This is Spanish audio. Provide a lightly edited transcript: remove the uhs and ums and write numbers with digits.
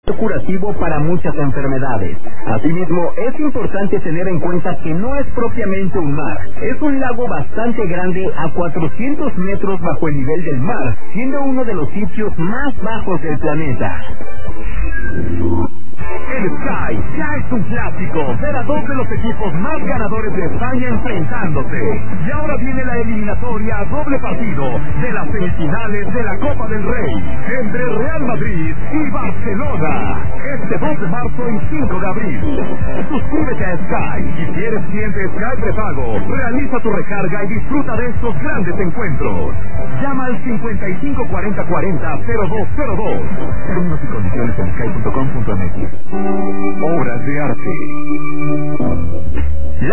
curativo para muchas enfermedades. Asimismo, es importante tener en cuenta que no es propiamente un mar, es un lago bastante grande a 400 metros bajo el nivel del mar, siendo uno de los sitios más bajos del planeta. El Sky ya es un clásico. Ver a dos de los equipos más ganadores de España enfrentándose. Y ahora viene la eliminatoria a doble partido de las semifinales de la Copa del Rey entre Real Madrid y Barcelona. Este 2 de marzo y 5 de abril. Suscríbete a Sky y si eres cliente Sky prepago, realiza tu recarga y disfruta de estos grandes encuentros. Llama al 55 40 40 0202. Términos y condiciones en sky.com.mx. Obras de arte.